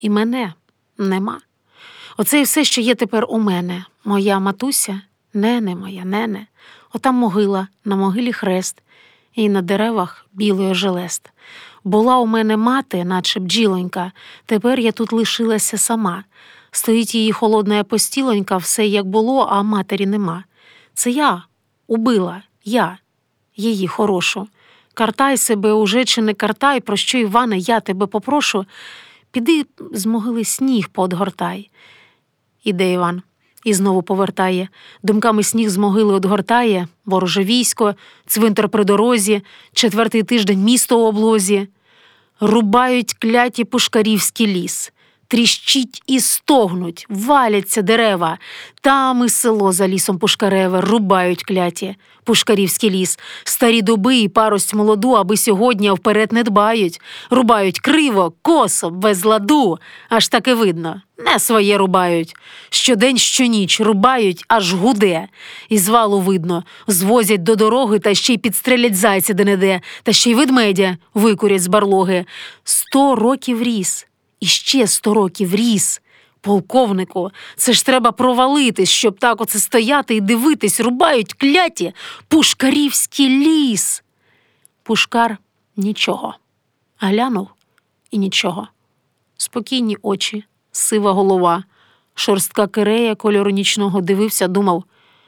І мене нема. Оце і все, що є тепер у мене. Моя матуся, нене моя, нене. Отам могила, на могилі хрест, і на деревах білий ожелест. Була у мене мати, наче бджілонька, тепер я тут лишилася сама. Стоїть її холодна постілонька, все як було, а матері нема. Це я убила, я, її хорошу. Картай себе уже чи не картай, про що, Іване, я тебе попрошу, піди з могили сніг поодгортай. Іде Іван. І знову повертає. Думками сніг з могили одгортає, вороже військо, цвинтар при дорозі, 4-й тиждень місто у облозі. Рубають кляті пушкарівський ліс. Тріщить і стогнуть, валяться дерева. Там і село за лісом Пушкареве рубають кляті. Пушкарівський ліс. Старі дуби і парость молоду, аби сьогодні вперед не дбають. Рубають криво, косо, без ладу. Аж таки видно. Не своє рубають. Щодень, щоніч рубають, аж гуде. І звалу видно. Звозять до дороги та ще й підстрелять зайця де-не-де. Та ще й ведмедя викурять з барлоги. 100 років ріс. І ще 100 років ріс. Полковнику, це ж треба провалитись, щоб так оце стояти і дивитись, рубають кляті пушкарівський ліс. Пушкар нічого. Глянув і нічого. Спокійні очі, сива голова, шорстка кирея кольору нічного дивився, думав,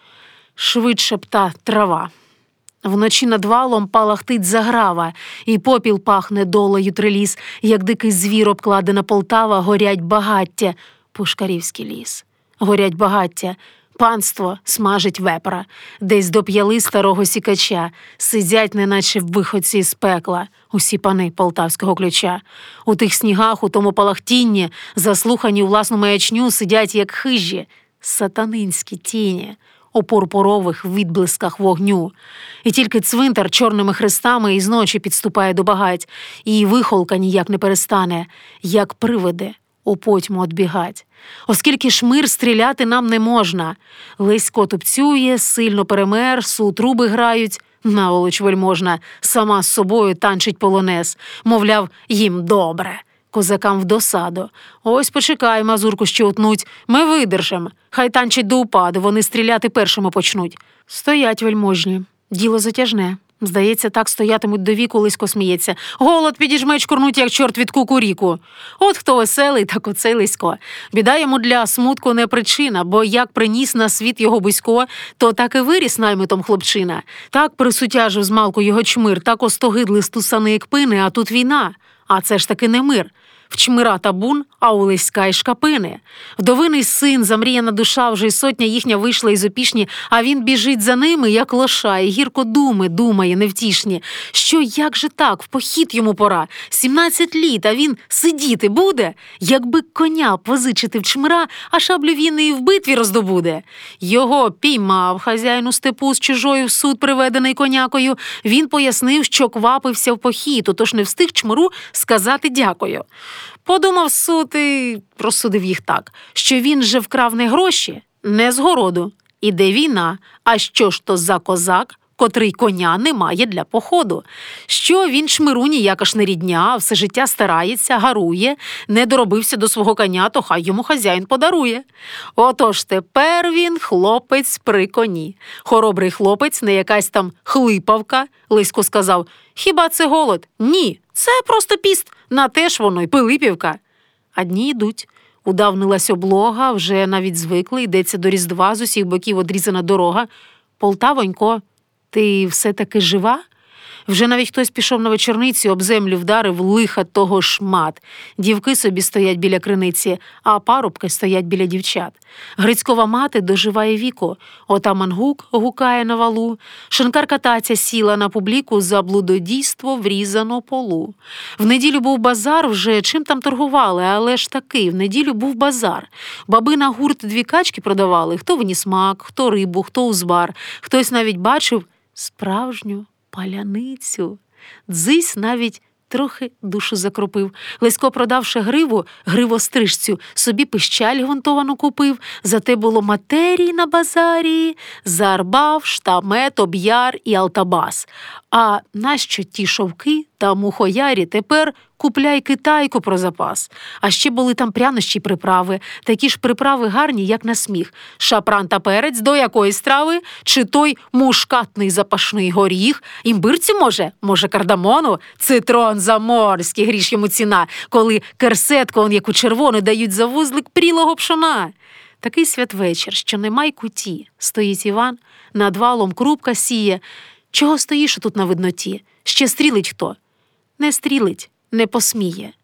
швидше б та трава. Вночі над валом палахтить заграва, і попіл пахне долею триліс, як дикий звір обкладена Полтава, горять багаття, Пушкарівський ліс. Горять багаття, панство смажить вепра, десь до п'яли старого сікача, сидять, неначе виходці з пекла, усі пани полтавського ключа. У тих снігах, у тому палахтінні, заслухані у власну маячню, сидять, як хижі, сатанинські тіні, у пурпурових відблисках вогню. І тільки цвинтар чорними хрестами із ночі підступає до багать, і вихолка ніяк не перестане, як привиди у потьму одбігать. Оскільки шмир стріляти нам не можна. Лесько тупцює, сильно перемер, сутруби грають, наволоч вельможна, сама з собою танчить полонез, мовляв, їм добре. Козакам в досаду. Ось почекай, мазурку ще утнуть. Ми видержимо. Хай танчать до упаду, вони стріляти першими почнуть. Стоять вельможні. Діло затяжне. Здається, так стоятимуть до віку, Лисько сміється. Голод підіжме чкурнуть, як чорт від кукуріку. От хто веселий, так оцей Лисько. Біда йому для смутку не причина, бо як приніс на світ його Бусько, то так і виріс наймитом хлопчина. Так присутяжив змалку його чмир, так остогидли стусани, як пини, а тут війна. А це ж таки не мир. В чмира табун, а у Лиська й шкапини. Вдовиний син, замріяна душа, вже й сотня їхня вийшла із опішні, а він біжить за ними, як лоша, і гірко думає невтішні. Що, як же так, в похід йому пора, 17 літ, а він сидіти буде? Якби коня позичити в чмира, а шаблю він і в битві роздобуде. Його піймав хазяїн у степу з чужою в суд приведений конякою. Він пояснив, що квапився в похід, отож не встиг чмиру сказати дякую. Подумав суд і розсудив їх так, що він же вкрав не гроші, не з городу. Іде війна, а що ж то за козак, котрий коня не має для походу? Що він чмиру ніяка ж не рідня, а все життя старається, гарує, не доробився до свого коня, то хай йому хазяїн подарує. Отож тепер він хлопець при коні. Хоробрий хлопець, не якась там хлипавка. Лисько сказав, хіба це голод? Ні, це просто піст, на те ж воно й Пилипівка. А дні йдуть. Удавнилась облога, вже навіть звикли, йдеться до Різдва, з усіх боків одрізана дорога. Полтавонько, ти все-таки жива? Вже навіть хтось пішов на вечорниці, об землю вдарив, лиха того шмат. Дівки собі стоять біля криниці, а парубки стоять біля дівчат. Грицькова мати доживає віку. Отаман Гук гукає на валу. Шинкарка Таця сіла на публіку за блудодійство врізано полу. В неділю був базар, вже чим там торгували, але ж таки, в неділю був базар. Баби на гурт 2 качки продавали, хто винісмак, хто рибу, хто узвар. Хтось навіть бачив справжню паляницю. Дзись навіть трохи душу закропив. Лесько, продавши гриву, гривострижцю, собі пищаль гвинтовану купив. Зате було матерій на базарі, зарбав, штамет, об'яр і алтабас. А нащо ті шовки та мухоярі тепер купляй китайку про запас. А ще були там прянощі й приправи. Такі ж приправи гарні, як на сміх. Шапран та перець до якої страви? Чи той мушкатний запашний горіх? Імбирцю, може? Може, кардамону? Цитрон заморський, гріш йому ціна, коли керсетку, он яку червону, дають за вузлик прілого пшона. Такий святвечір, що нема й куті. Стоїть Іван, над валом крупка сіє. Чого стоїш тут на видноті? Ще стрілить хто? Не стрілить, не посміє.